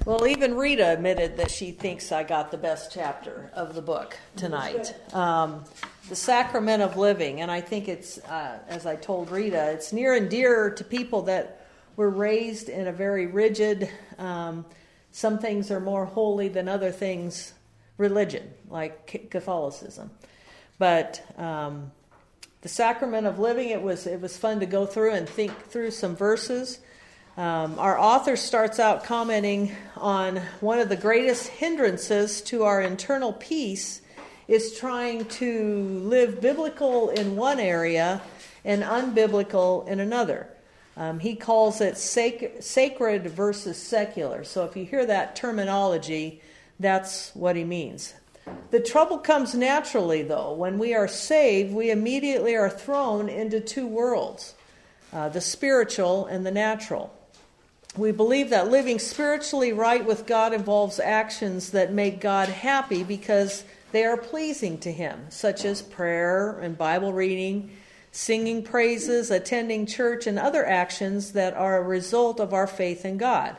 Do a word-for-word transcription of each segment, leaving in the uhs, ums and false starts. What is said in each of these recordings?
Well, even Rita admitted that she thinks I got the best chapter of the book tonight. Um, the Sacrament of Living. And I think it's, uh, as I told Rita, it's near and dear to people that were raised in a very rigid, um, some things are more holy than other things, religion, like Catholicism. But um, the Sacrament of Living, it was it was fun to go through and think through some verses. Um, our author starts out commenting on one of the greatest hindrances to our internal peace is trying to live biblical in one area and unbiblical in another. Um, he calls it sac- sacred versus secular. So if you hear that terminology, that's what he means. The trouble comes naturally, though. When we are saved, we immediately are thrown into two worlds, uh, the spiritual and the natural. We believe that living spiritually right with God involves actions that make God happy because they are pleasing to Him, such as prayer and Bible reading, singing praises, attending church, and other actions that are a result of our faith in God.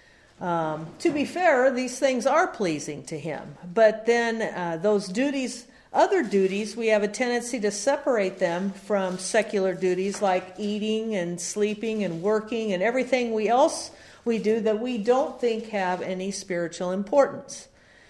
Um, to be fair, these things are pleasing to Him, but then uh, those duties, other duties, we have a tendency to separate them from secular duties like eating and sleeping and working and everything we else we do that we don't think have any spiritual importance.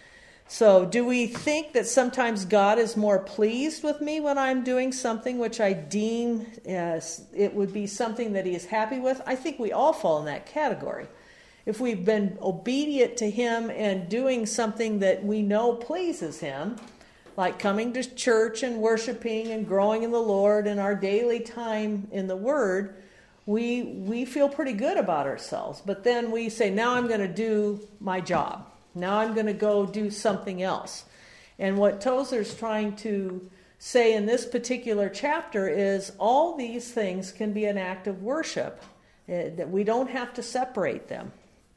So do we think that sometimes God is more pleased with me when I'm doing something which I deem as it would be something that He is happy with? I think we all fall in that category. If we've been obedient to Him and doing something that we know pleases Him, like coming to church and worshiping and growing in the Lord and our daily time in the Word, we we feel pretty good about ourselves. But then we say, now I'm going to do my job. Now I'm going to go do something else. And what Tozer's trying to say in this particular chapter is all these things can be an act of worship, uh, that we don't have to separate them.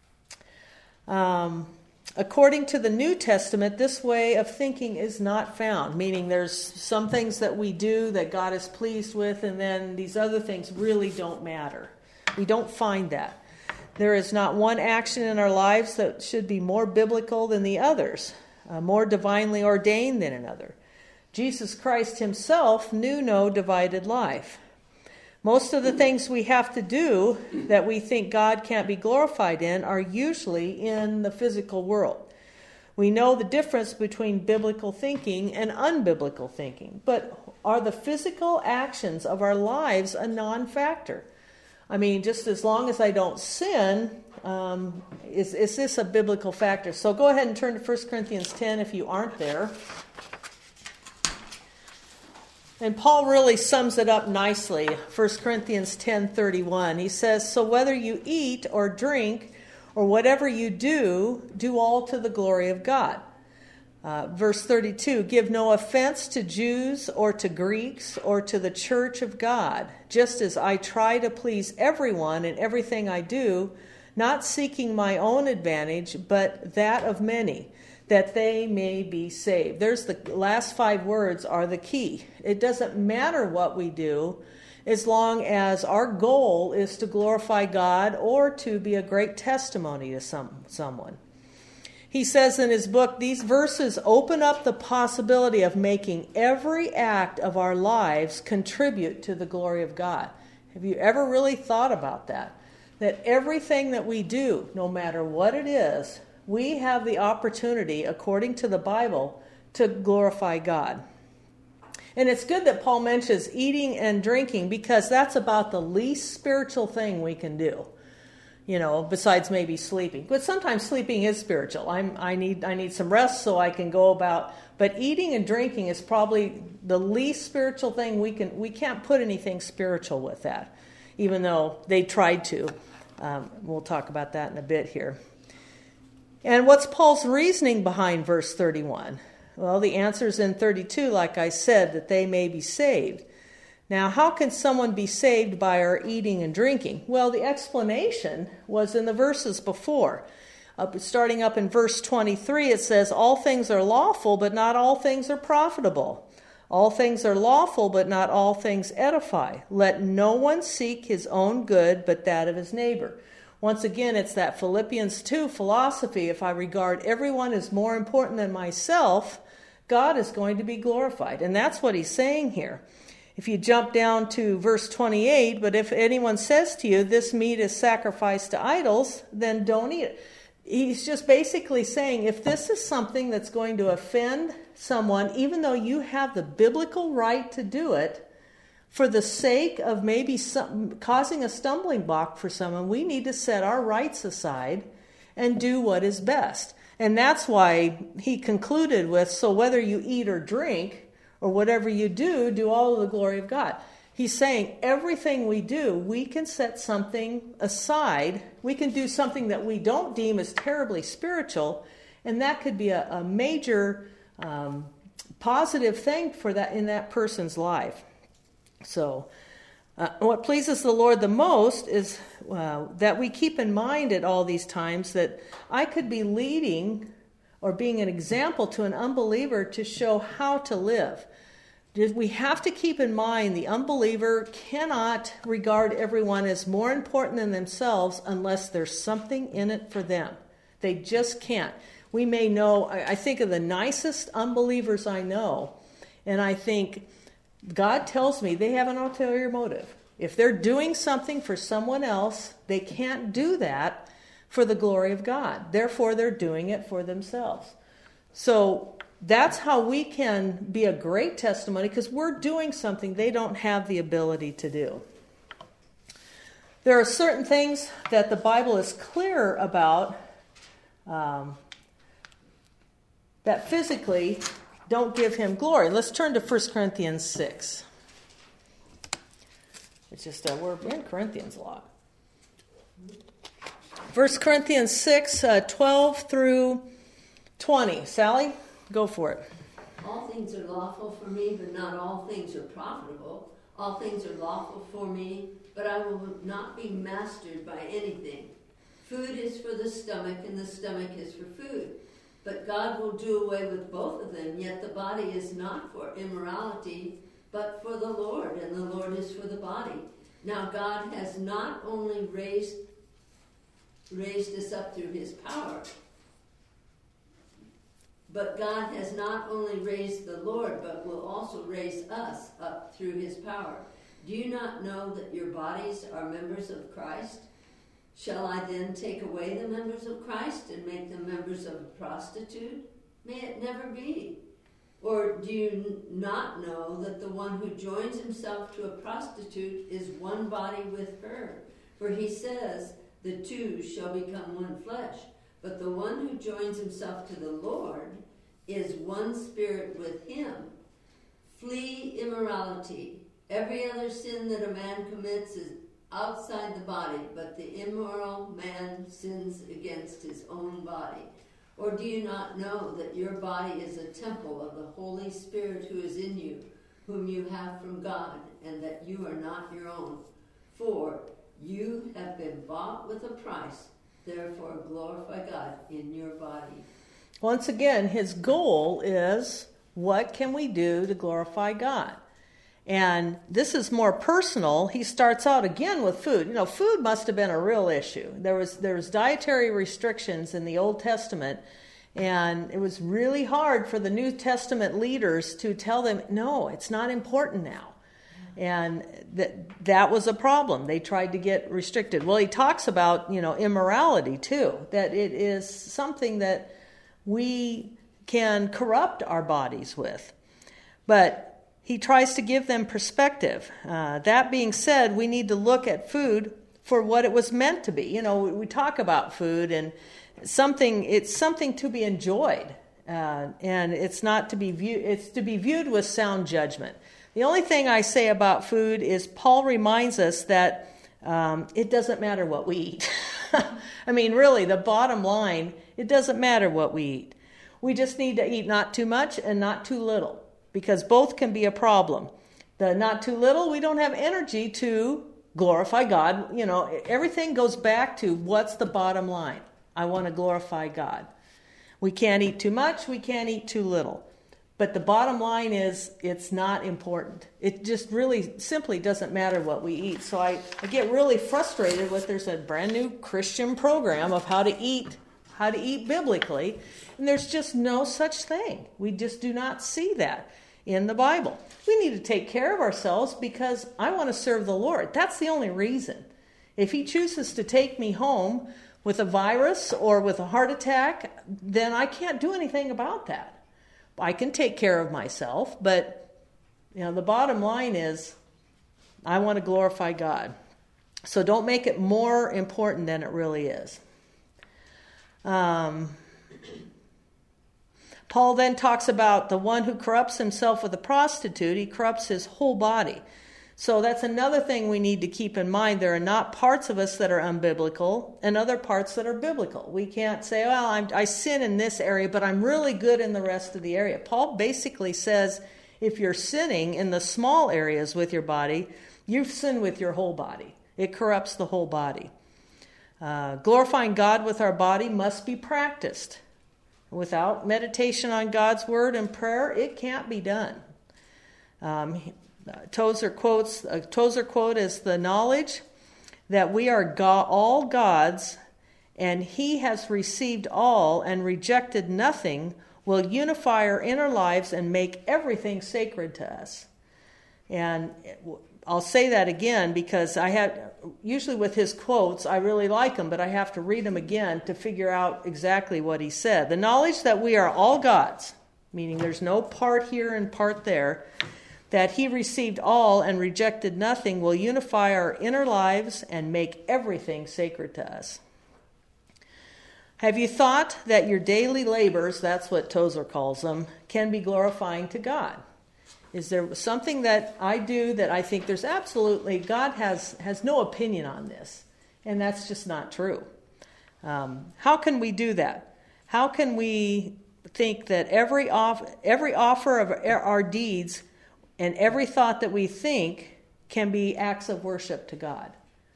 Um, according to the New Testament, this way of thinking is not found, meaning there's some things that we do that God is pleased with, and then these other things really don't matter. We don't find that. There is not one action in our lives that should be more biblical than the others, uh, more divinely ordained than another. Jesus Christ Himself knew no divided life. Most of the things we have to do that we think God can't be glorified in are usually in the physical world. We know the difference between biblical thinking and unbiblical thinking, but are the physical actions of our lives a non-factor? I mean, just as long as I don't sin, um, is, is this a biblical factor? So go ahead and turn to First Corinthians ten if you aren't there. And Paul really sums it up nicely, First Corinthians ten thirty-one. He says, so whether you eat or drink or whatever you do, do all to the glory of God. Uh, verse thirty-two, give no offense to Jews or to Greeks or to the church of God, just as I try to please everyone in everything I do, not seeking my own advantage, but that of many, that they may be saved. There's the last five words are the key. It doesn't matter what we do as long as our goal is to glorify God or to be a great testimony to some someone. He says in his book, these verses open up the possibility of making every act of our lives contribute to the glory of God. Have you ever really thought about that? That everything that we do, no matter what it is, we have the opportunity, according to the Bible, to glorify God. And it's good that Paul mentions eating and drinking because that's about the least spiritual thing we can do. You know, besides maybe sleeping. But sometimes sleeping is spiritual. I'm, I need I need some rest so I can go about. But eating and drinking is probably the least spiritual thing we can. We can't put anything spiritual with that, even though they tried to. Um, we'll talk about that in a bit here. And what's Paul's reasoning behind verse thirty-one? Well, the answer is in thirty-two, like I said, that they may be saved. Now, how can someone be saved by our eating and drinking? Well, the explanation was in the verses before. Up, starting up in verse twenty-three, it says, all things are lawful, but not all things are profitable. All things are lawful, but not all things edify. Let no one seek his own good, but that of his neighbor. Once again, it's that Philippians two philosophy. If I regard everyone as more important than myself, God is going to be glorified. And that's what he's saying here. If you jump down to verse twenty-eight, but if anyone says to you, this meat is sacrificed to idols, then don't eat it. He's just basically saying, if this is something that's going to offend someone, even though you have the biblical right to do it, for the sake of maybe some, causing a stumbling block for someone, we need to set our rights aside and do what is best. And that's why he concluded with, so whether you eat or drink, or whatever you do, do all of the glory of God. He's saying everything we do, we can set something aside. We can do something that we don't deem as terribly spiritual, and that could be a, a major um, positive thing for that in that person's life. So, uh, what pleases the Lord the most is uh, that we keep in mind at all these times that I could be leading or being an example to an unbeliever to show how to live. We have to keep in mind the unbeliever cannot regard everyone as more important than themselves unless there's something in it for them. They just can't. We may know, I think of the nicest unbelievers I know, and I think God tells me they have an ulterior motive. If they're doing something for someone else, they can't do that for the glory of God. Therefore, they're doing it for themselves. So that's how we can be a great testimony, because we're doing something they don't have the ability to do. There are certain things that the Bible is clear about um, that physically don't give him glory. Let's turn to First Corinthians six. It's just, uh, we're in Corinthians a lot. First Corinthians six, uh, twelve through twenty. Sally? Go for it. All things are lawful for me, but not all things are profitable. All things are lawful for me, but I will not be mastered by anything. Food is for the stomach, and the stomach is for food. But God will do away with both of them, yet the body is not for immorality, but for the Lord, and the Lord is for the body. Now God has not only raised, raised us up through his power, But God has not only raised the Lord, but will also raise us up through his power. Do you not know that your bodies are members of Christ? Shall I then take away the members of Christ and make them members of a prostitute? May it never be. Or do you not know that the one who joins himself to a prostitute is one body with her? For he says, the two shall become one flesh. But the one who joins himself to the Lord is one spirit with him. Flee immorality. Every other sin that a man commits is outside the body, but the immoral man sins against his own body. Or do you not know that your body is a temple of the Holy Spirit who is in you, whom you have from God, and that you are not your own? For you have been bought with a price. Therefore, glorify God in your body. Once again, his goal is, what can we do to glorify God? And this is more personal. He starts out again with food. You know, food must have been a real issue. There was there was dietary restrictions in the Old Testament, and it was really hard for the New Testament leaders to tell them, no, it's not important now. And that that was a problem. They tried to get restricted. Well, he talks about, you know, immorality too, that it is something that we can corrupt our bodies with. But he tries to give them perspective. Uh, that being said, we need to look at food for what it was meant to be. You know, we, we talk about food and something. It's something to be enjoyed, uh, and it's not to be viewed. It's to be viewed with sound judgment. The only thing I say about food is Paul reminds us that um, it doesn't matter what we eat. I mean, really, the bottom line, it doesn't matter what we eat. We just need to eat not too much and not too little, because both can be a problem. The not too little, we don't have energy to glorify God. You know, everything goes back to what's the bottom line. I want to glorify God. We can't eat too much, we can't eat too little. But the bottom line is it's not important. It just really simply doesn't matter what we eat. So I, I get really frustrated with there's a brand new Christian program of how to eat, how to eat biblically. And there's just no such thing. We just do not see that in the Bible. We need to take care of ourselves because I want to serve the Lord. That's the only reason. If he chooses to take me home with a virus or with a heart attack, then I can't do anything about that. I can take care of myself, but you know, the bottom line is I want to glorify God. So don't make it more important than it really is. Um, Paul then talks about the one who corrupts himself with a prostitute, he corrupts his whole body. So that's another thing we need to keep in mind. There are not parts of us that are unbiblical and other parts that are biblical. We can't say, well, I'm, I sin in this area, but I'm really good in the rest of the area. Paul basically says if you're sinning in the small areas with your body, you've sinned with your whole body. It corrupts the whole body. Uh, glorifying God with our body must be practiced. Without meditation on God's word and prayer, it can't be done. Um, Tozer quotes, a Tozer quote is the knowledge that we are God, all God's, and he has received all and rejected nothing, will unify our inner lives and make everything sacred to us. And I'll say that again because I had, usually with his quotes, I really like them, but I have to read them again to figure out exactly what he said. The knowledge that we are all God's, meaning there's no part here and part there, that he received all and rejected nothing, will unify our inner lives and make everything sacred to us. Have you thought that your daily labors, that's what Tozer calls them, can be glorifying to God? Is there something that I do that I think there's absolutely, God has, has no opinion on this, and that's just not true. Um, how can we do that? How can we think that every off, every offer of our deeds and every thought that we think can be acts of worship to God?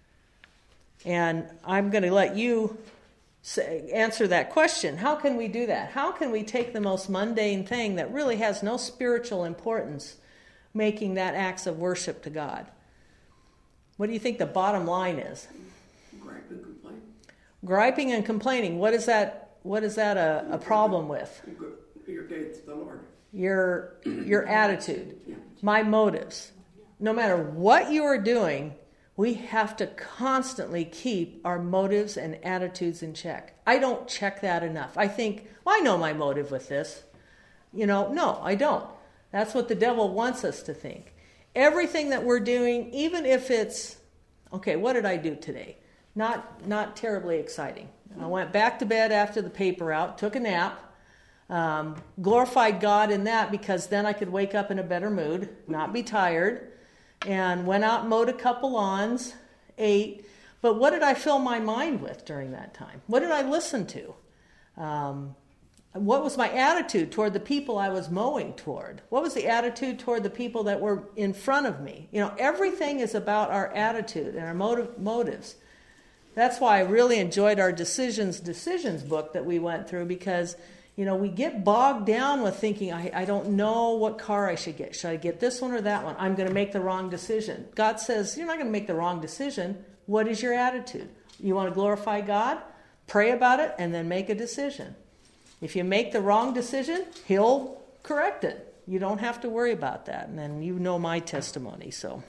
And I'm going to let you say, answer that question. How can we do that? How can we take the most mundane thing that really has no spiritual importance, making that acts of worship to God? What do you think the bottom line is? Gripe and complain. Griping and complaining. What is that? What is that a, a problem with? You're against the Lord. Your your attitude, my motives. No matter what you are doing, we have to constantly keep our motives and attitudes in check. I don't check that enough. I think, well, I know my motive with this. You know, no, I don't. That's what the devil wants us to think. Everything that we're doing, even if it's, okay, what did I do today? Not not terribly exciting. I went back to bed after the paper out, took a nap. Um, glorified God in that because then I could wake up in a better mood, not be tired, and went out and mowed a couple lawns, ate. But what did I fill my mind with during that time? What did I listen to? Um, what was my attitude toward the people I was mowing toward? What was the attitude toward the people that were in front of me? You know, everything is about our attitude and our motive, motives. That's why I really enjoyed our Decisions, Decisions book that we went through because you know, we get bogged down with thinking, I, I don't know what car I should get. Should I get this one or that one? I'm going to make the wrong decision. God says, you're not going to make the wrong decision. What is your attitude? You want to glorify God? Pray about it and then make a decision. If you make the wrong decision, he'll correct it. You don't have to worry about that. And then you know my testimony, so...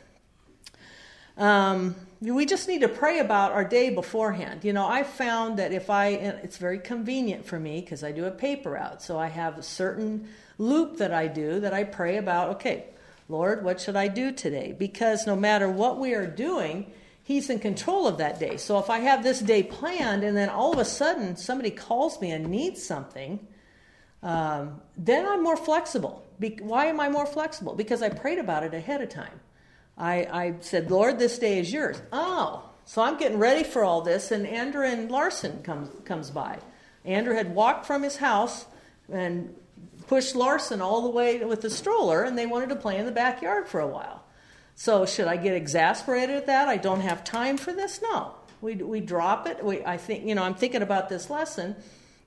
Um, we just need to pray about our day beforehand. You know, I found that if I, it's very convenient for me because I do a paper out. So I have a certain loop that I do that I pray about, okay, Lord, what should I do today? Because no matter what we are doing, he's in control of that day. So if I have this day planned and then all of a sudden somebody calls me and needs something, um, then I'm more flexible. Be- why am I more flexible? Because I prayed about it ahead of time. I, I said, Lord, this day is yours. Oh, so I'm getting ready for all this, and Andrew and Larson comes comes by. Andrew had walked from his house and pushed Larson all the way with the stroller, and they wanted to play in the backyard for a while. So should I get exasperated at that? I don't have time for this? No. We we drop it. We I think, you know, I'm thinking about this lesson.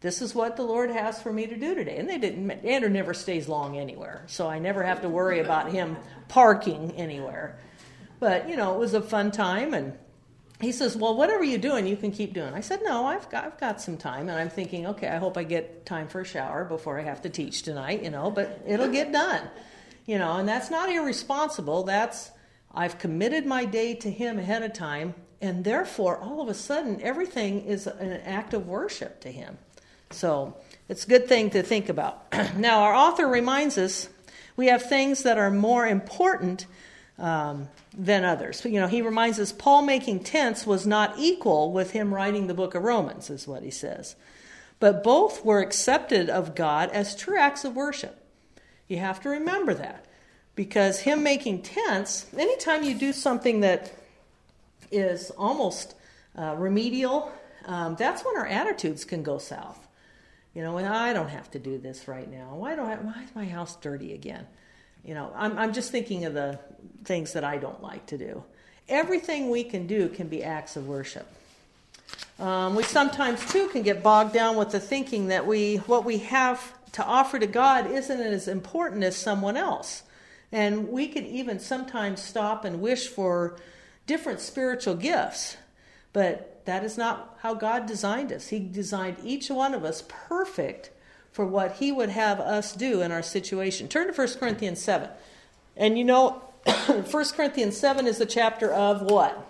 this is what the Lord has for me to do today. And they didn't, Andrew never stays long anywhere, so I never have to worry about him parking anywhere. But, you know, it was a fun time, and he says, well, whatever you're doing, you can keep doing. I said, no, I've got, I've got some time, and I'm thinking, okay, I hope I get time for a shower before I have to teach tonight, you know, but it'll get done. You know, and that's not irresponsible. That's, I've committed my day to him ahead of time, and therefore, all of a sudden, everything is an act of worship to him. So it's a good thing to think about. Now, our author reminds us we have things that are more important um, than others. You know, he reminds us Paul making tents was not equal with him writing the book of Romans, is what he says. But both were accepted of God as true acts of worship. You have to remember that. Because him making tents, anytime you do something that is almost uh, remedial, um, that's when our attitudes can go south. You know, and I don't have to do this right now. Why don't I, why is my house dirty again? You know, I'm I'm just thinking of the things that I don't like to do. Everything we can do can be acts of worship. Um, we sometimes too can get bogged down with the thinking that we what we have to offer to God isn't as important as someone else. And we can even sometimes stop and wish for different spiritual gifts. But that is not how God designed us. He designed each one of us perfect for what he would have us do in our situation. Turn to First Corinthians seven. And you know, First Corinthians seven is the chapter of what?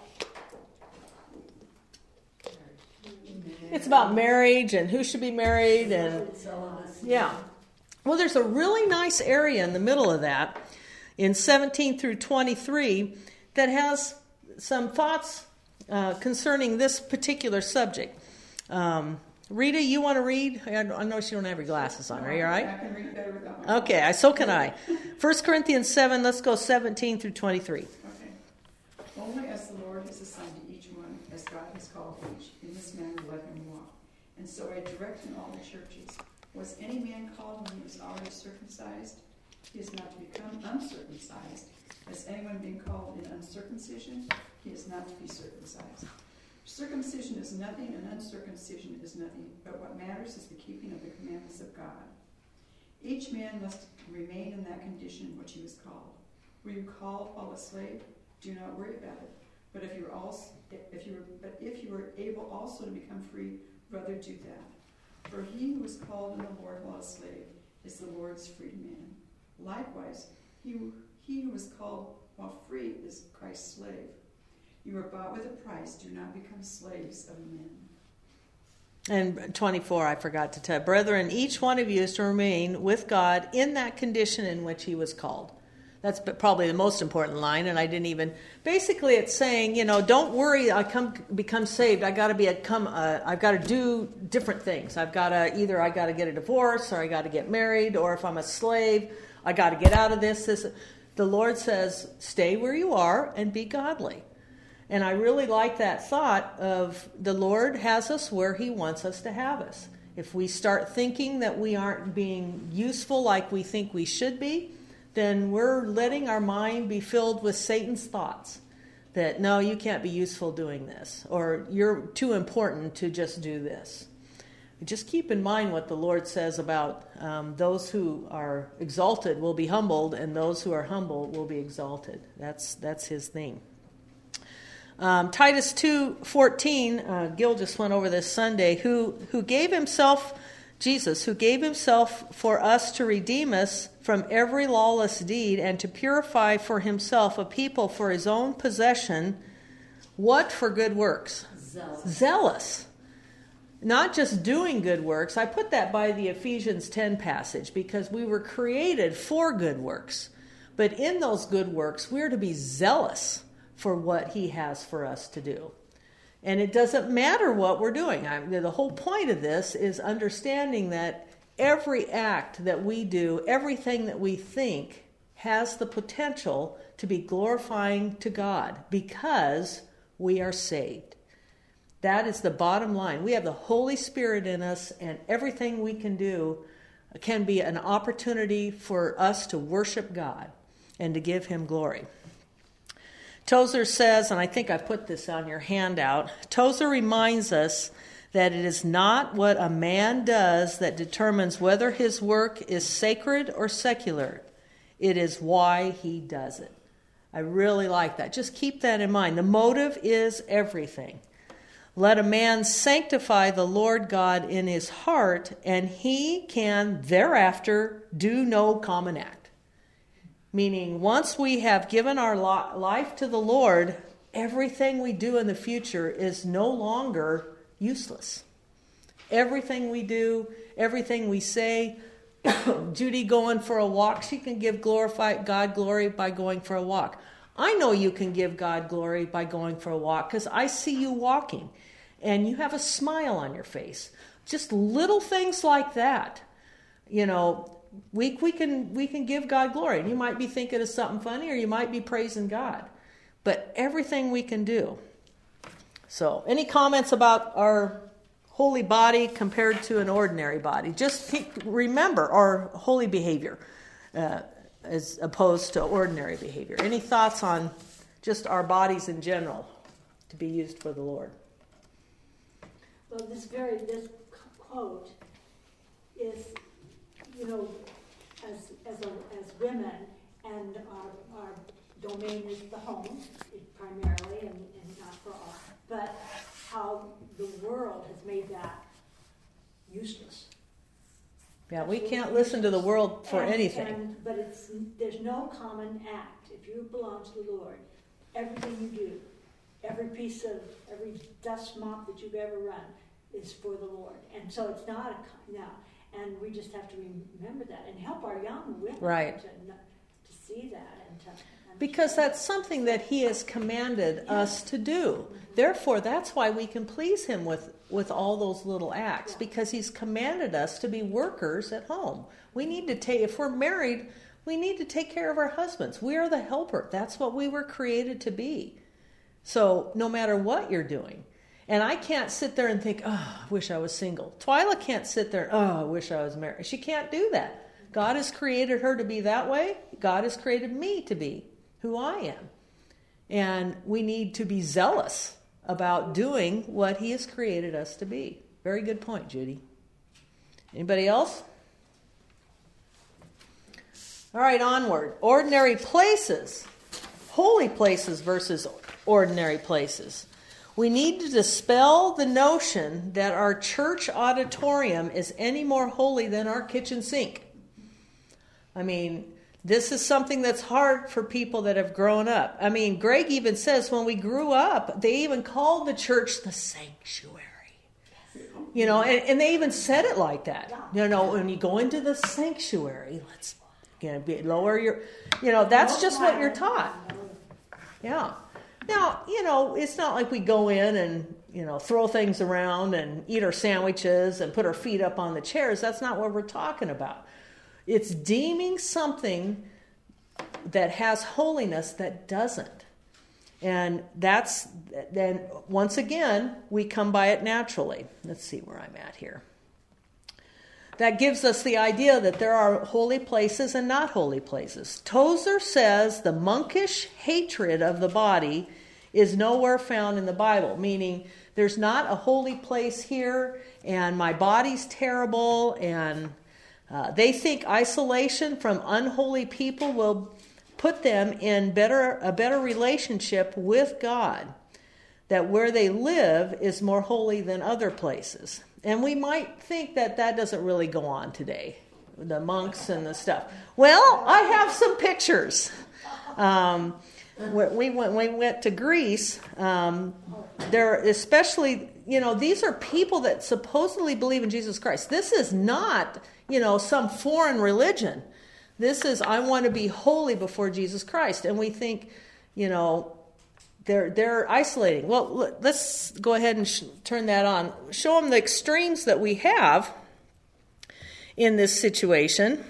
It's about marriage and who should be married. And yeah. Well, there's a really nice area in the middle of that in seventeen through twenty-three that has some thoughts uh, concerning this particular subject. Um, Rita, you want to read? I know you don't have your glasses on. Are you all right? I can read better without my Okay, so can I. First Corinthians seven, let's go seventeen through twenty-three. Okay. Only as the Lord has assigned to each one, as God has called each, in this manner let him walk. And so I direct in all the churches. Was any man called when he was already circumcised? He is not to become uncircumcised. Has anyone been called in uncircumcision? He is not to be circumcised. Circumcision is nothing, and uncircumcision is nothing, but what matters is the keeping of the commandments of God. Each man must remain in that condition in which he was called. Were you called while a slave? Do not worry about it. But if you were also, if you were, but if you were able also to become free, rather do that. For he who was called in the Lord while a slave is the Lord's freed man. Likewise, he who, he who was called while free is Christ's slave. You were bought with a price. Do not become slaves of men. And twenty-four, I forgot to tell. Brethren, each one of you is to remain with God in that condition in which he was called. That's probably the most important line, and I didn't even... Basically, it's saying, you know, don't worry, I come become saved. I got to be a come. Uh, I've got to do different things. I've got to either I got to get a divorce, or I got to get married, or if I'm a slave, I got to get out of this. This. The Lord says, stay where you are and be godly. And I really like that thought of the Lord has us where he wants us to have us. If we start thinking that we aren't being useful like we think we should be, then we're letting our mind be filled with Satan's thoughts. That, no, you can't be useful doing this. Or you're too important to just do this. Just keep in mind what the Lord says about um, those who are exalted will be humbled, and those who are humble will be exalted. That's, that's his thing. Um, Titus two fourteen, uh, Gil just went over this Sunday, who, who gave himself, Jesus, who gave himself for us to redeem us from every lawless deed and to purify for himself a people for his own possession. What for good works? Zealous. Zealous. Not just doing good works. I put that by the Ephesians ten passage because we were created for good works. But in those good works, we're to be zealous for what he has for us to do. And it doesn't matter what we're doing. I, the whole point of this is understanding that every act that we do, everything that we think, has the potential to be glorifying to God because we are saved. That is the bottom line. We have the Holy Spirit in us, and everything we can do can be an opportunity for us to worship God and to give him glory. Tozer says, and I think I put this on your handout, Tozer reminds us that it is not what a man does that determines whether his work is sacred or secular. It is why he does it. I really like that. Just keep that in mind. The motive is everything. Let a man sanctify the Lord God in his heart, and he can thereafter do no common act. Meaning, once we have given our life to the Lord, everything we do in the future is no longer useless. Everything we do, everything we say, Judy going for a walk, she can give glorify God glory by going for a walk. I know you can give God glory by going for a walk because I see you walking and you have a smile on your face. Just little things like that. You know, we we can we can give God glory. And you might be thinking of something funny or you might be praising God. But everything we can do. So, any comments about our holy body compared to an ordinary body? Just remember our holy behavior uh, as opposed to ordinary behavior. Any thoughts on just our bodies in general to be used for the Lord? Well, this very, this quote is, you know, as as a, as women, and our, our domain is the home, primarily, and, and not for all, but how the world has made that useless. Yeah, we can't listen to the world for and, anything. And, but it's there's no common act. If you belong to the Lord, everything you do, every piece of, every dust mop that you've ever run is for the Lord. And so it's not a, now, and we just have to remember that and help our young women right. to, to see that and to because that's something that he has commanded yeah. us to do. Therefore, that's why we can please him with, with all those little acts, because he's commanded us to be workers at home. We need to take, if we're married, we need to take care of our husbands. We are the helper. That's what we were created to be. So no matter what you're doing. And I can't sit there and think, oh, I wish I was single. Twyla can't sit there, oh, I wish I was married. She can't do that. God has created her to be that way. God has created me to be who I am. And we need to be zealous about doing what he has created us to be. Very good point, Judy. Anybody else? All right, onward. Ordinary places. Holy places versus ordinary places. We need to dispel the notion that our church auditorium is any more holy than our kitchen sink. I mean, this is something that's hard for people that have grown up. I mean, Greg even says when we grew up, they even called the church the sanctuary. You know, and, and they even said it like that. You know, when you go into the sanctuary, let's you know, be, lower your, you know, that's just what you're taught. Yeah. Now, you know, it's not like we go in and, you know, throw things around and eat our sandwiches and put our feet up on the chairs. That's not what we're talking about. It's deeming something that has holiness that doesn't. And that's, then once again, we come by it naturally. Let's see where I'm at here. That gives us the idea that there are holy places and not holy places. Tozer says the monkish hatred of the body is nowhere found in the Bible, meaning there's not a holy place here and my body's terrible, and uh, they think isolation from unholy people will put them in better a better relationship with God, that where they live is more holy than other places. And we might think that that doesn't really go on today, the monks and the stuff. Well, I have some pictures. Um, we went, we went to Greece. Um, there, especially, you know, these are people that supposedly believe in Jesus Christ. This is not, you know, some foreign religion. This is, I want to be holy before Jesus Christ. And we think, you know, They're they're isolating. Well, let's go ahead and sh- turn that on. Show them the extremes that we have in this situation.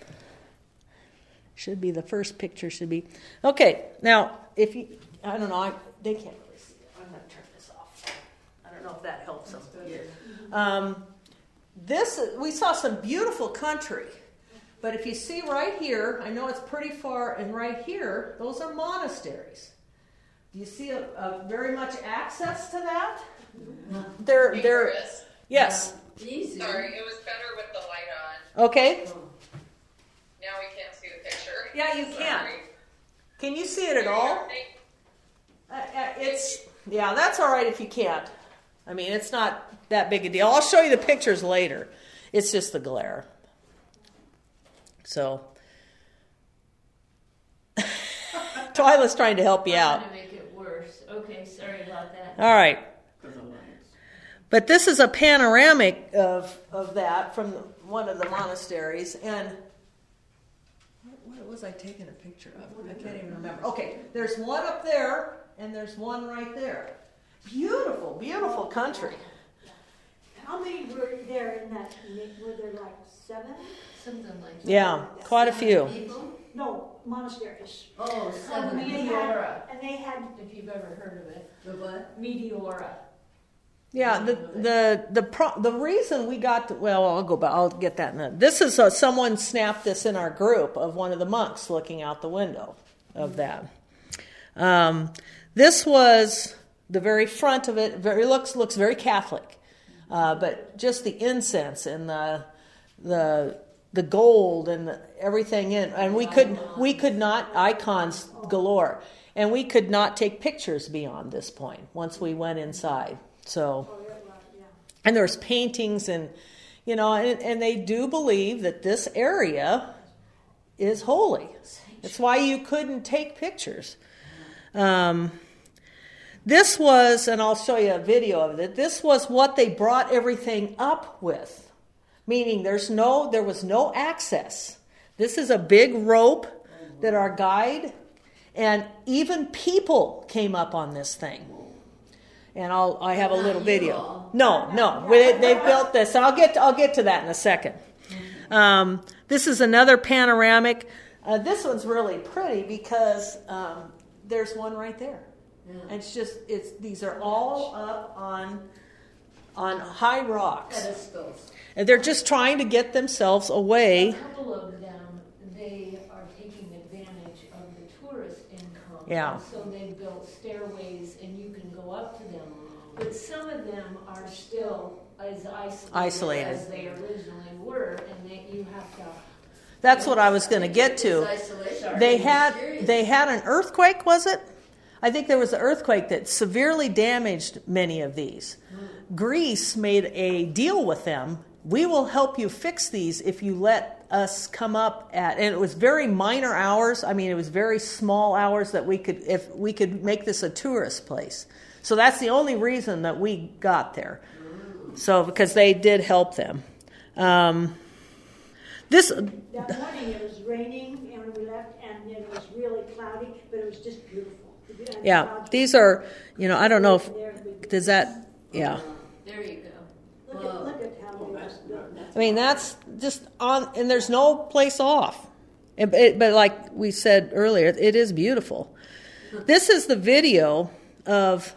Should be the first picture. Should be okay. Now, if you, I don't know, I, they can't really see it. I'm going to turn this off. I don't know if that helps them. Um, this we saw some beautiful country, but if you see right here, I know it's pretty far, and right here, those are monasteries. Do you see a, a very much access to that? They're Hey, they're Chris. yes. Easy. Sorry, it was better with the light on. Okay. Oh. Now we can't see the picture. Yeah, you Sorry. can. Can you see it at all? Uh, uh, it's yeah, that's all right if you can't. I mean, it's not that big a deal. I'll show you the pictures later. It's just the glare. So, Twyla's trying to help you I'm out. gonna make it worse. Okay, sorry about that. All right. But this is a panoramic of of that from the, one of the monasteries. And what, what was I taking a picture of? I can't even remember. Okay, there's one up there, and there's one right there. Beautiful, beautiful country. How many were there in that? Were there like seven? Something like that. Yeah, quite a few. People? No, monasteries. Oh, And seven they people. had, and they had If you've ever heard of it. The what? Meteora. Yeah, the the the pro, the reason we got to, well, I'll go back. I'll get that in a, this is a, someone snapped this in our group of one of the monks looking out the window of that. Um, this was the very front of it. Very looks looks very Catholic, uh, but just the incense and the the the gold and the, everything in, and we could we could not icons galore, and we could not take pictures beyond this point once we went inside. So, and there's paintings and, you know, and, and they do believe that this area is holy. That's why you couldn't take pictures. Um, this was, and I'll show you a video of it, this was what they brought everything up with. Meaning there's no, there was no access. This is a big rope that our guide, and even people came up on this thing. And I'll I have a Not little you video. all. No, no, they, they built this. I'll get to, I'll get to that in a second. Um, this is another panoramic. Uh, this one's really pretty because um, there's one right there. Yeah. And it's just it's these are all up on on high rocks, Pedestals. and they're just trying to get themselves away. A couple of them, they are taking advantage of the tourist income. Yeah. And so they built stairways and you can go up to them. But some of them are still as isolated, Isolated. as they originally were, and that you have to. That's what I was going to get to. It's isolation. They It's had serious. they had an earthquake, was it? I think there was an earthquake that severely damaged many of these. Greece made a deal with them. We will help you fix these if you let us come up at, and it was very minor hours. I mean, it was very small hours that we could, if we could make this a tourist place. So that's the only reason that we got there. So because they did help them. Um, this that morning. It was raining, and we left, and it was really cloudy, but it was just beautiful. And yeah, clouds- these are, you know, I don't know if There, we- does that, yeah. There you go. Look at, look at how they just built. I mean, that's just on, and there's no place off. And, it, but like we said earlier, it is beautiful. This is the video of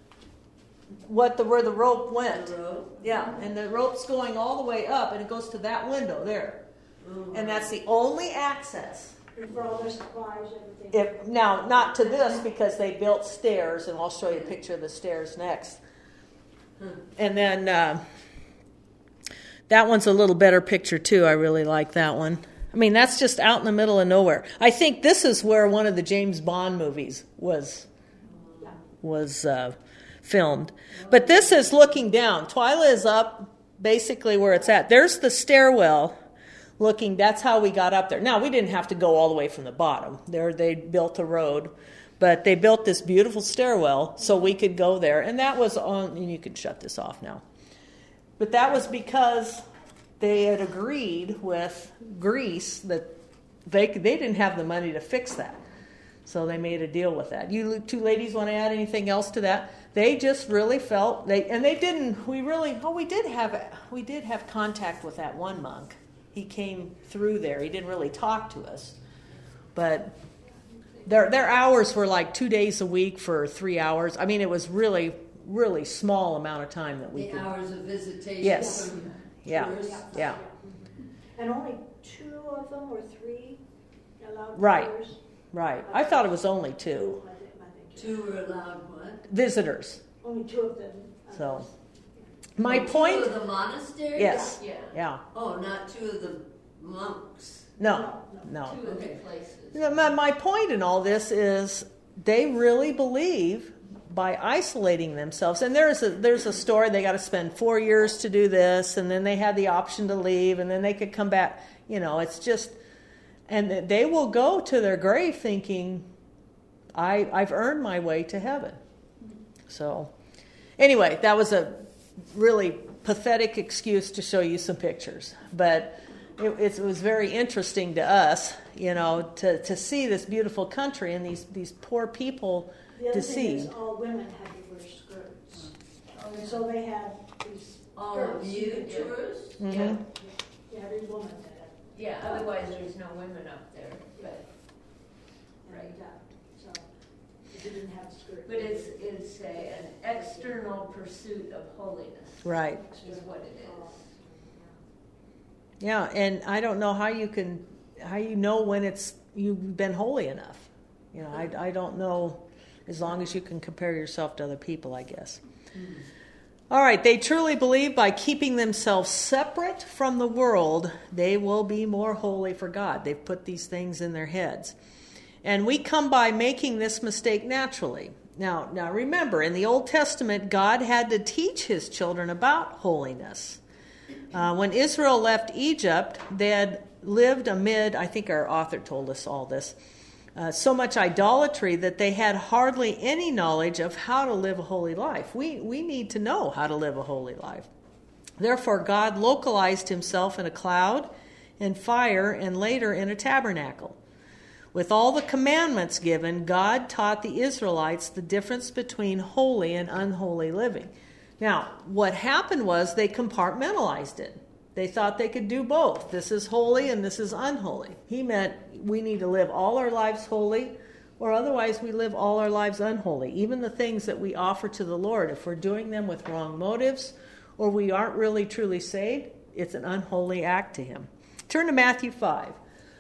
what the where the rope went. The rope. Yeah, and the rope's going all the way up, and it goes to that window there, and that's the only access. And for all their supplies, everything. If now, not to this because they built stairs, and I'll show you a picture of the stairs next. And then uh, that one's a little better picture too. I really like that one. I mean, that's just out in the middle of nowhere. I think this is where one of the James Bond movies was was uh, filmed. But this is looking down. Twyla is up basically where it's at. There's the stairwell looking. That's how we got up there. Now, we didn't have to go all the way from the bottom. There they built a road. But they built this beautiful stairwell so we could go there. And that was on, and you can shut this off now. But that was because they had agreed with Greece that they they didn't have the money to fix that. So they made a deal with that. You two ladies want to add anything else to that? They just really felt, they and they didn't, we really, oh, we did have, we did have contact with that one monk. He came through there. He didn't really talk to us. But Their their hours were like two days a week for three hours. I mean, it was really, really small amount of time that we The could. hours of visitation. Yes. From Yeah. tourists. Yeah. And only two of them or three allowed Right. visitors? Right. I thought it was only two Two, I think, I think two. Two were allowed what? visitors. Only two of them So, my Oh, point. Two of the monasteries? Yes. Yeah. Yeah. Oh, not two of the monks. No. No. Two of the Okay. places. My, my point in all this is they really believe by isolating themselves. And there's a there's a story they got to spend four years to do this, and then they had the option to leave, and then they could come back. You know, it's just, and they will go to their grave thinking, I I've earned my way to heaven. So, anyway, that was a really pathetic excuse to show you some pictures, but it, it was very interesting to us, you know, to, to see this beautiful country and these, these poor people The other thing deceived. is all women had to wear skirts. And so they had these All skirts. of you tourists? Mhm. Yeah. Yeah, every woman did it. Yeah, otherwise there's no women up there, but, And, uh, so you didn't have a skirt. but it's, it's a, an external pursuit of holiness. Right. Is what it is. Yeah, and I don't know how you can, how you know when it's you've been holy enough. You know, I, I don't know, as long as you can compare yourself to other people, I guess. Mm-hmm. All right, they truly believe by keeping themselves separate from the world, they will be more holy for God. They've put these things in their heads. And we come by making this mistake naturally. Now, now remember, in the Old Testament, God had to teach his children about holiness. Uh, when Israel left Egypt, they had lived amid, I think our author told us all this, uh, so much idolatry that they had hardly any knowledge of how to live a holy life. We, we need to know how to live a holy life. Therefore, God localized himself in a cloud and fire and later in a tabernacle. With all the commandments given, God taught the Israelites the difference between holy and unholy living. Now, what happened was they compartmentalized it. They thought they could do both. This is holy and this is unholy. He meant we need to live all our lives holy, or otherwise we live all our lives unholy. Even the things that we offer to the Lord, if we're doing them with wrong motives, or we aren't really truly saved, it's an unholy act to him. Turn to Matthew five.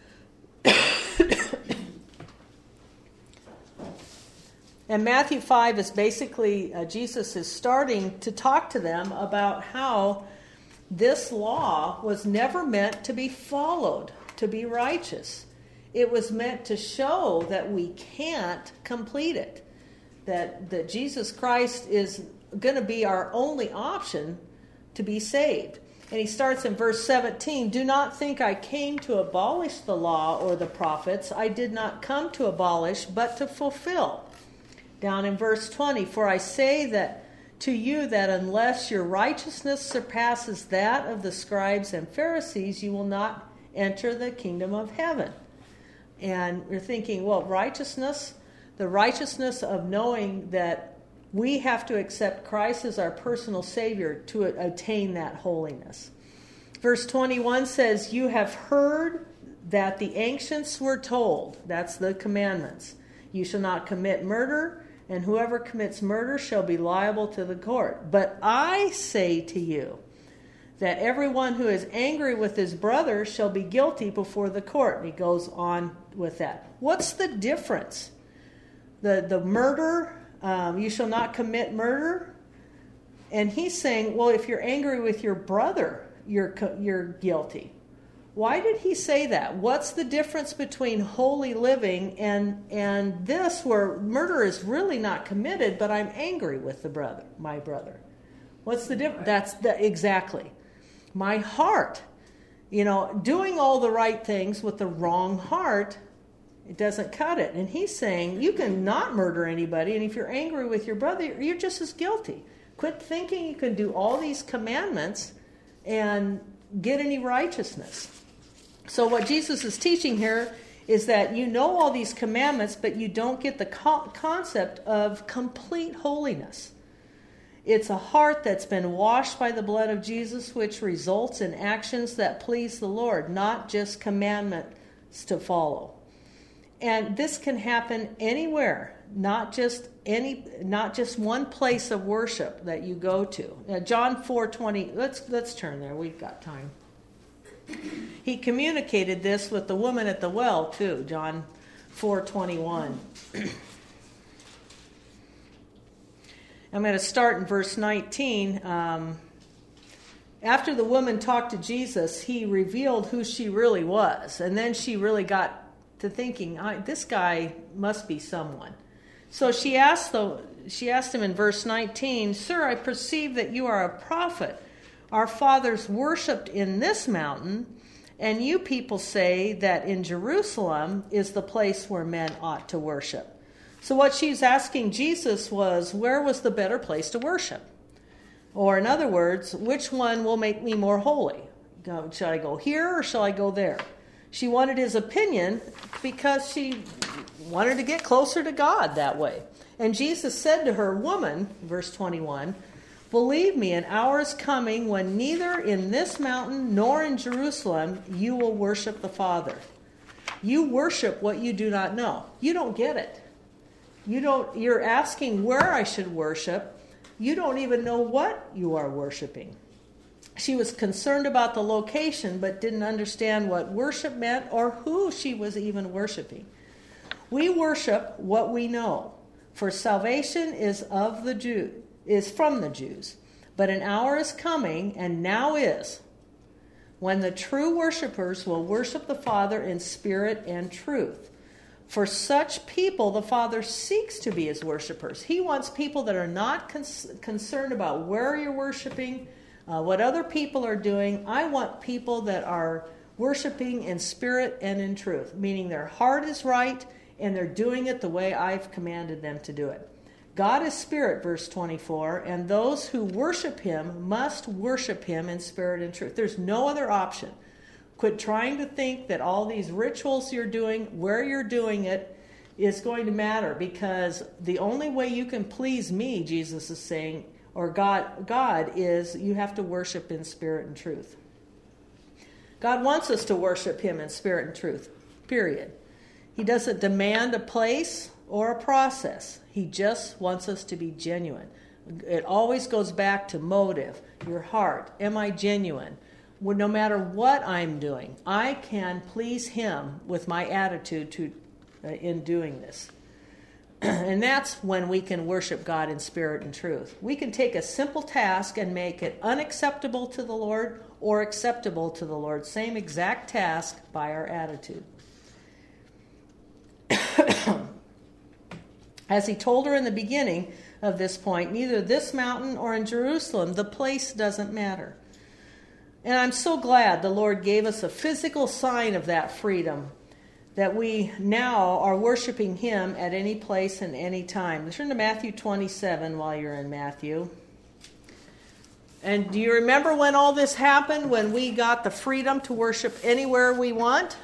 And Matthew five is basically, uh, Jesus is starting to talk to them about how this law was never meant to be followed, to be righteous. It was meant to show that we can't complete it, that, that Jesus Christ is going to be our only option to be saved. And he starts in verse seventeen, "Do not think I came to abolish the law or the prophets. I did not come to abolish, but to fulfill." Down in verse twenty, "For I say that to you that unless your righteousness surpasses that of the scribes and Pharisees, you will not enter the kingdom of heaven." And you're thinking, well, righteousness, the righteousness of knowing that we have to accept Christ as our personal Savior to attain that holiness. Verse twenty-one says, "You have heard that the ancients were told," that's the commandments, "you shall not commit murder, and whoever commits murder shall be liable to the court. But I say to you that everyone who is angry with his brother shall be guilty before the court." And he goes on with that. What's the difference? The, the murder, um, you shall not commit murder. And he's saying, well, if you're angry with your brother, you're you're guilty. Why did he say that? What's the difference between holy living and and this, where murder is really not committed, but I'm angry with the brother, my brother? What's the difference? That's the, exactly. My heart, you know, doing all the right things with the wrong heart, it doesn't cut it. And he's saying you can not murder anybody, and if you're angry with your brother, you're just as guilty. Quit thinking you can do all these commandments and get any righteousness. So what Jesus is teaching here is that you know all these commandments, but you don't get the co- concept of complete holiness. It's a heart that's been washed by the blood of Jesus, which results in actions that please the Lord, not just commandments to follow. And this can happen anywhere, not just any, not just one place of worship that you go to. Now, John four twenty. Let's let's turn there. We've got time. He communicated this with the woman at the well too. John four twenty-one. I'm going to start in verse nineteen. Um, after the woman talked to Jesus, he revealed who she really was. And then she really got to thinking, I, this guy must be someone. So she asked, the, she asked him in verse nineteen, Sir, I perceive that you are a prophet. Our fathers worshipped in this mountain, and you people say that in Jerusalem is the place where men ought to worship. So what she's asking Jesus was, where was the better place to worship? Or in other words, which one will make me more holy? Should I go here or shall I go there? She wanted his opinion because she wanted to get closer to God that way. And Jesus said to her, Woman, verse twenty-one, believe me, an hour is coming when neither in this mountain nor in Jerusalem you will worship the Father. You worship what you do not know. You don't get it. You don't, you're asking where I should worship. You don't even know what you are worshiping. She was concerned about the location, but didn't understand what worship meant or who she was even worshiping. We worship what we know, for salvation is of the Jew, is from the Jews. But an hour is coming, and now is, when the true worshipers will worship the Father in spirit and truth. For such people, the Father seeks to be his worshipers. He wants people that are not cons- concerned about where you're worshiping, uh, what other people are doing. I want people that are worshiping in spirit and in truth, meaning their heart is right and they're doing it the way I've commanded them to do it. God is spirit, verse twenty-four, and those who worship him must worship him in spirit and truth. There's no other option. Quit trying to think that all these rituals you're doing, where you're doing it, is going to matter, because the only way you can please me, Jesus is saying, or God, God is you have to worship in spirit and truth. God wants us to worship him in spirit and truth, period. He doesn't demand a place or a process. He just wants us to be genuine. It always goes back to motive, your heart. Am I genuine? Well, no matter what I'm doing, I can please him with my attitude to, uh, in doing this. And that's when we can worship God in spirit and truth. We can take a simple task and make it unacceptable to the Lord or acceptable to the Lord. Same exact task by our attitude. As he told her in the beginning of this point, neither this mountain or in Jerusalem, the place doesn't matter. And I'm so glad the Lord gave us a physical sign of that freedom, that we now are worshiping him at any place and any time. Turn to Matthew twenty-seven while you're in Matthew. And do you remember when all this happened, when we got the freedom to worship anywhere we want?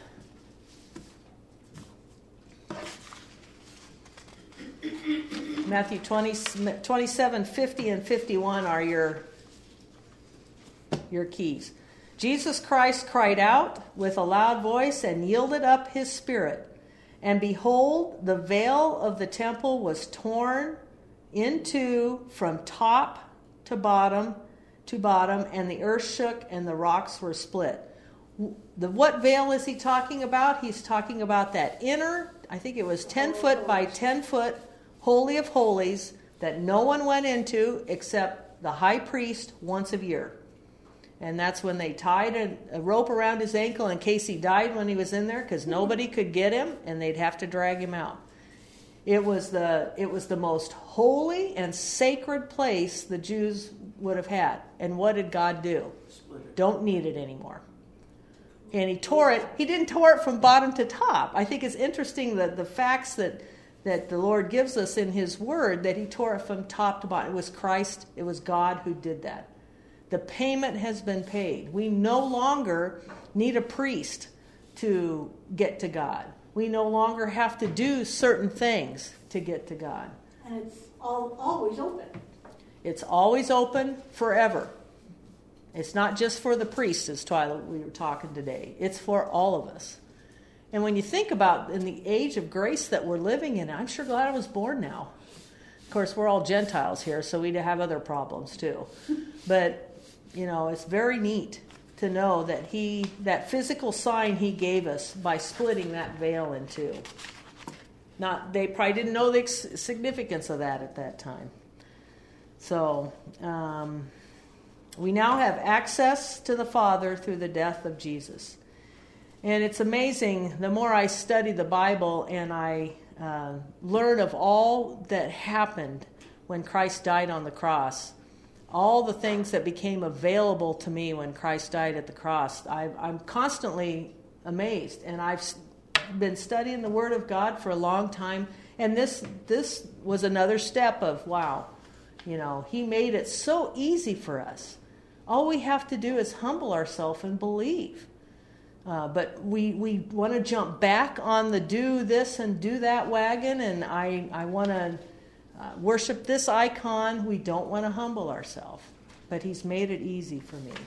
Matthew twenty, twenty-seven, fifty, and fifty-one are your your keys. Jesus Christ cried out with a loud voice and yielded up his spirit. And behold, the veil of the temple was torn in two from top to bottom to bottom, and the earth shook and the rocks were split. The, what veil is he talking about? He's talking about that inner, I think it was ten foot by ten foot, Holy of Holies that no one went into except the high priest once a year. And that's when they tied a, a rope around his ankle in case he died when he was in there, because nobody could get him and they'd have to drag him out. It was the it was the most holy and sacred place the Jews would have had. And what did God do? Don't need it anymore. And he tore it. He didn't tore it from bottom to top. I think it's interesting that the facts that that the Lord gives us in his word, that he tore it from top to bottom. It was Christ, it was God who did that. The payment has been paid. We no longer need a priest to get to God. We no longer have to do certain things to get to God. And it's all, always open. It's always open forever. It's not just for the priests, as Twyla we were talking today. It's for all of us. And when you think about in the age of grace that we're living in, I'm sure glad I was born now. Of course, we're all Gentiles here, so we have other problems too. But you know, it's very neat to know that he, that physical sign he gave us by splitting that veil in two. Not, they probably didn't know the significance of that at that time. So, um, we now have access to the Father through the death of Jesus. And it's amazing, the more I study the Bible and I uh, learn of all that happened when Christ died on the cross, all the things that became available to me when Christ died at the cross, I, I'm constantly amazed. And I've been studying the Word of God for a long time, and this this was another step of, wow, you know, He made it so easy for us. All we have to do is humble ourselves and believe. Uh, but we, we want to jump back on the do this and do that wagon, and I, I want to uh, worship this icon. We don't want to humble ourselves. But He's made it easy for me.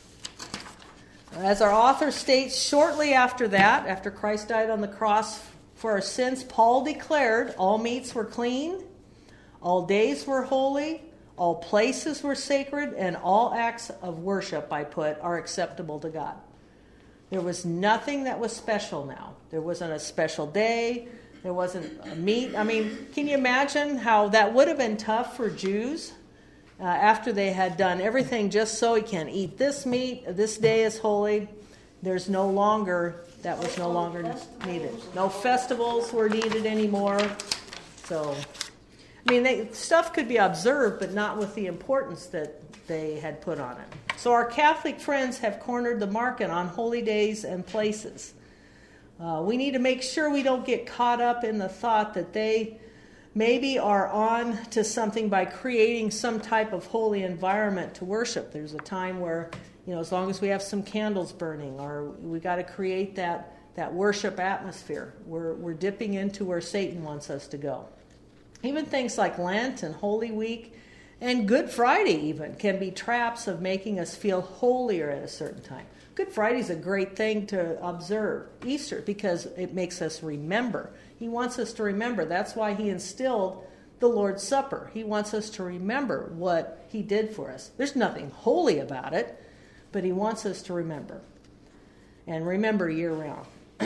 As our author states, shortly after that, after Christ died on the cross for our sins, Paul declared all meats were clean, all days were holy, all places were sacred, and all acts of worship, I put, are acceptable to God. There was nothing that was special now. There wasn't a special day. There wasn't a meat. I mean, can you imagine how that would have been tough for Jews uh, after they had done everything just so you can eat this meat, this day is holy. There's no longer, that was no longer needed. No festivals were needed anymore. So, I mean, they, stuff could be observed, but not with the importance that they had put on it. So our Catholic friends have cornered the market on holy days and places. Uh, we need to make sure we don't get caught up in the thought that they maybe are on to something by creating some type of holy environment to worship. There's a time where, you know, as long as we have some candles burning, or we got to create that, that worship atmosphere. We're, we're dipping into where Satan wants us to go. Even things like Lent and Holy Week and Good Friday even can be traps of making us feel holier at a certain time. Good Friday is a great thing to observe. Easter, because it makes us remember. He wants us to remember. That's why He instilled the Lord's Supper. He wants us to remember what He did for us. There's nothing holy about it, but He wants us to remember. And remember year round.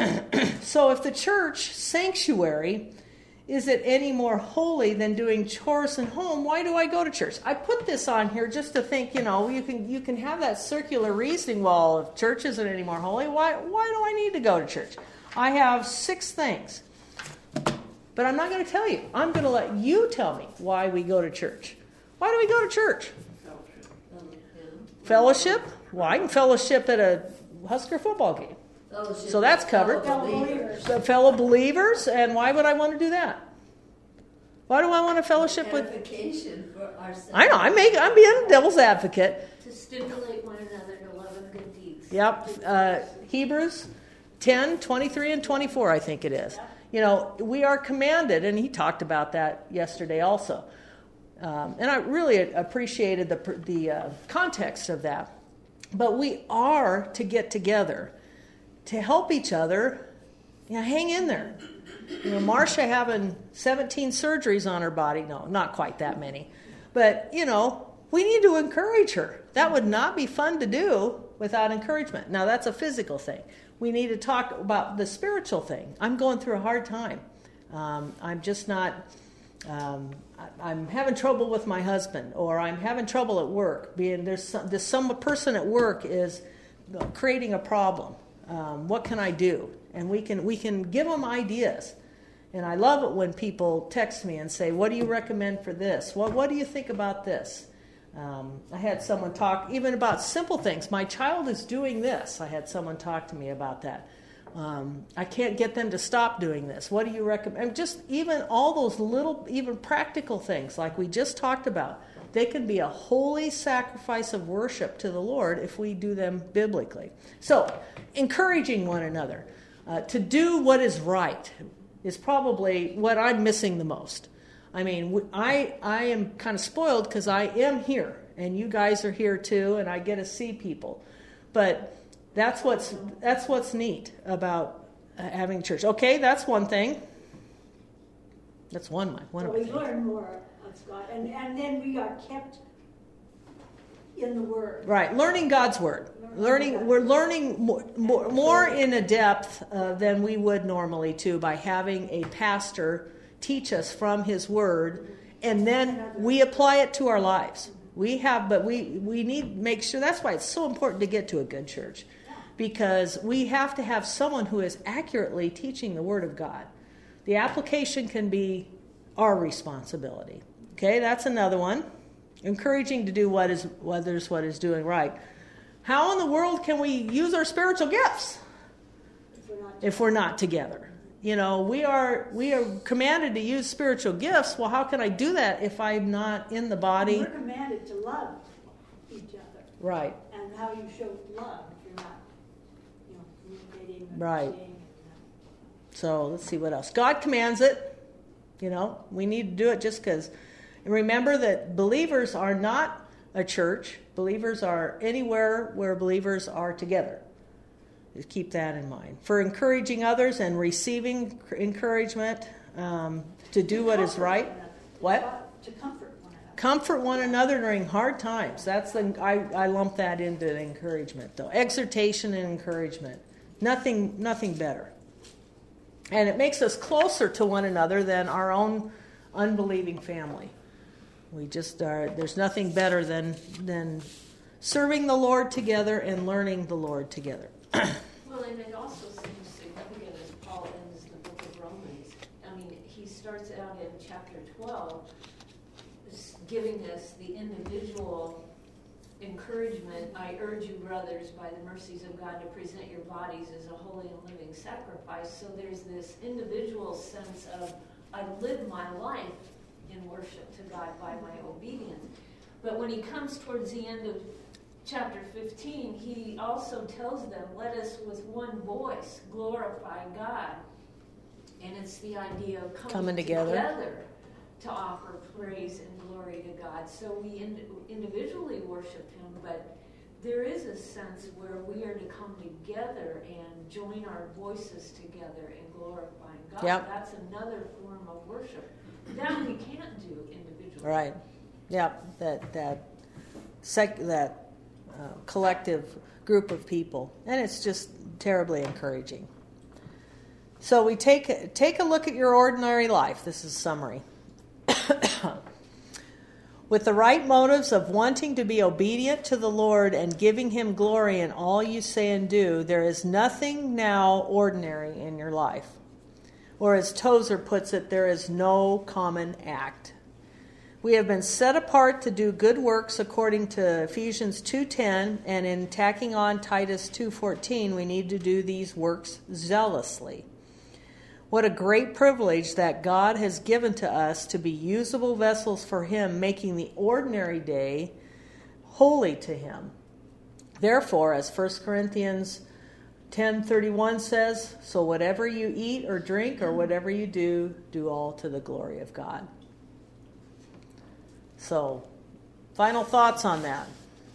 So if the church sanctuary is it any more holy than doing chores at home? Why do I go to church? I put this on here just to think, you know, you can you can have that circular reasoning, well, if church isn't any more holy, why why do I need to go to church? I have six things. But I'm not going to tell you. I'm going to let you tell me why we go to church. Why do we go to church? Fellowship. Fellowship? Well, I can fellowship at a Husker football game. Fellowship So that's covered. Fellow believers. The fellow believers, and why would I want to do that? Why do I want to fellowship with? Edification for ourselves. I know. I'm making. I'm being a devil's advocate. To stimulate one another to love and good deeds. Yep. Uh, Hebrews ten, twenty-three and twenty-four, I think it is. You know, we are commanded, and he talked about that yesterday also. Um, and I really appreciated the the uh, context of that. But we are to get together to help each other. You know, hang in there. You know, Marcia having seventeen surgeries on her body. No, not quite that many. But, you know, we need to encourage her. That would not be fun to do without encouragement. Now, that's a physical thing. We need to talk about the spiritual thing. I'm going through a hard time. Um, I'm just not... Um, I, I'm having trouble with my husband, or I'm having trouble at work. Being there's some, there's some person at work is creating a problem. Um, what can I do? And we can we can give them ideas. And I love it when people text me and say, "What do you recommend for this? What What do you think about this?" Um, I had someone talk even about simple things. My child is doing this. I had someone talk to me about that. Um, I can't get them to stop doing this. What do you recommend? And just even all those little, even practical things like we just talked about, they can be a holy sacrifice of worship to the Lord if we do them biblically. So, encouraging one another uh, to do what is right is probably what I'm missing the most. I mean, I I am kind of spoiled because I am here, and you guys are here too, and I get to see people. But that's what's that's what's neat about uh, having church. Okay, that's one thing. That's one one so of my we things. learn more of God, and and then we are kept in the Word. Right, learning God's Word. Learning, we're learning more, more, more in a depth uh, than we would normally too by having a pastor teach us from his Word and then we apply it to our lives. We have, but we, we need to make sure, that's why it's so important to get to a good church. Because we have to have someone who is accurately teaching the Word of God. The application can be our responsibility. Okay, that's another one. Encouraging to do what is others what is doing right. How in the world can we use our spiritual gifts if we're not, if we're not together? You know, we are we are commanded to use spiritual gifts. Well, how can I do that if I'm not in the body? We're commanded to love each other. Right. And how you show love if you're not, you know, communicating. Right. So let's see what else. God commands it. You know, we need to do it just because. And remember that believers are not a church. Believers are anywhere where believers are together. Just keep that in mind. For encouraging others and receiving encouragement um, to do what is right. What? To comfort one another. Comfort one another during hard times. That's the I, I lump that into encouragement, though. Exhortation and encouragement. Nothing, nothing better. And it makes us closer to one another than our own unbelieving family. We just are, there's nothing better than than serving the Lord together and learning the Lord together. Well, and it also seems significant as Paul ends the book of Romans. I mean, he starts out in chapter twelve giving us the individual encouragement. I urge you, brothers, by the mercies of God, to present your bodies as a holy and living sacrifice. So there's this individual sense of, I live my life in worship to God by my obedience. But when he comes towards the end of chapter fifteen, he also tells them, let us with one voice glorify God. And it's the idea of coming, coming together. together to offer praise and glory to God. So we ind- individually worship him, but there is a sense where we are to come together and join our voices together in glorifying God. Yep. That's another form of worship. That we can't do individually. Right. Yeah. That that sec that uh, collective group of people, and it's just terribly encouraging. So we take take a look at your ordinary life. This is a summary. With the right motives of wanting to be obedient to the Lord and giving him glory in all you say and do, there is nothing now ordinary in your life. Or as Tozer puts it, there is no common act. We have been set apart to do good works according to Ephesians two ten, and in tacking on Titus two fourteen, we need to do these works zealously. What a great privilege that God has given to us to be usable vessels for him, making the ordinary day holy to him. Therefore, as First Corinthians ten thirty-one says, so whatever you eat or drink or whatever you do, do all to the glory of God. So, final thoughts on that.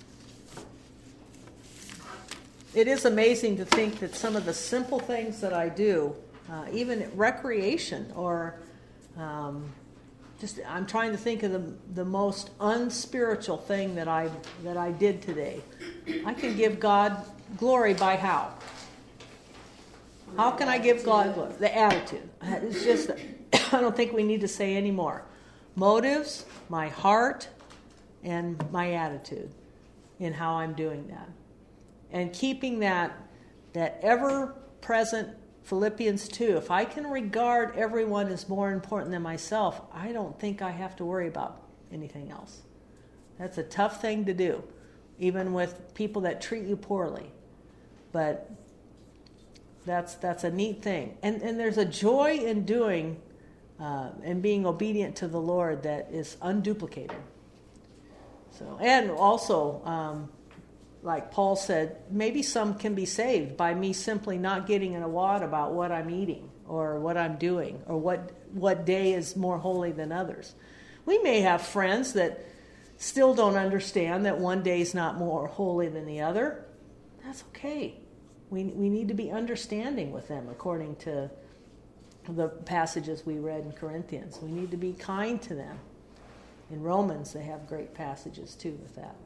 It is amazing to think that some of the simple things that I do, uh, even recreation or um, just, I'm trying to think of the the most unspiritual thing that I that I did today. I can give God glory by how? How can I give God glory? The attitude. It's just, I don't think we need to say any more. Motives, my heart, and my attitude in how I'm doing that. And keeping that, that ever-present Philippians two. If I can regard everyone as more important than myself, I don't think I have to worry about anything else. That's a tough thing to do, even with people that treat you poorly. But that's that's a neat thing. And and there's a joy in doing uh, and being obedient to the Lord that is unduplicated. So, and also, um, like Paul said, maybe some can be saved by me simply not getting in a wad about what I'm eating or what I'm doing or what what day is more holy than others. We may have friends that still don't understand that one day is not more holy than the other. That's okay. We we need to be understanding with them according to the passages we read in Corinthians. We need to be kind to them. In Romans, they have great passages too with that.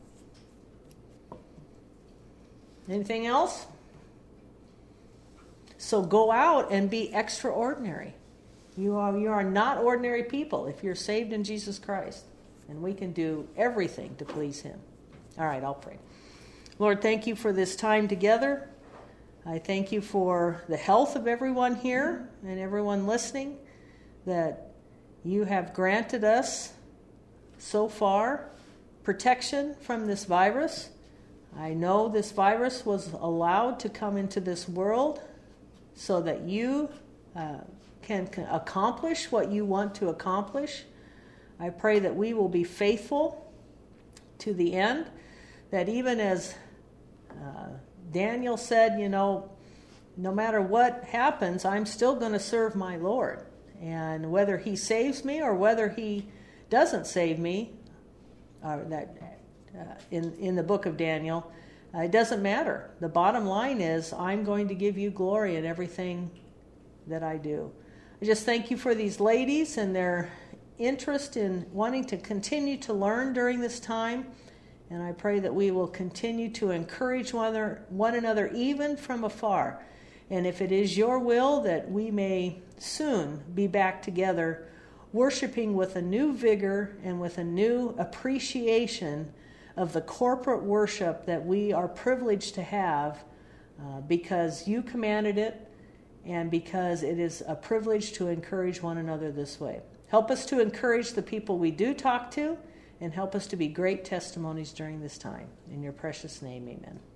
Anything else? So go out and be extraordinary. You are, you are not ordinary people if you're saved in Jesus Christ. And we can do everything to please him. All right, I'll pray. Lord, thank you for this time together. I thank you for the health of everyone here and everyone listening, that you have granted us so far protection from this virus. I know this virus was allowed to come into this world so that you uh, can, can accomplish what you want to accomplish. I pray that we will be faithful to the end, that even as uh, Daniel said, you know, no matter what happens, I'm still going to serve my Lord. And whether he saves me or whether he doesn't save me, uh, that uh, in, in the book of Daniel, uh, it doesn't matter. The bottom line is I'm going to give you glory in everything that I do. I just thank you for these ladies and their interest in wanting to continue to learn during this time. And I pray that we will continue to encourage one another, one another even from afar. And if it is your will that we may soon be back together, worshiping with a new vigor and with a new appreciation of the corporate worship that we are privileged to have uh, because you commanded it and because it is a privilege to encourage one another this way. Help us to encourage the people we do talk to, and help us to be great testimonies during this time. In your precious name, amen.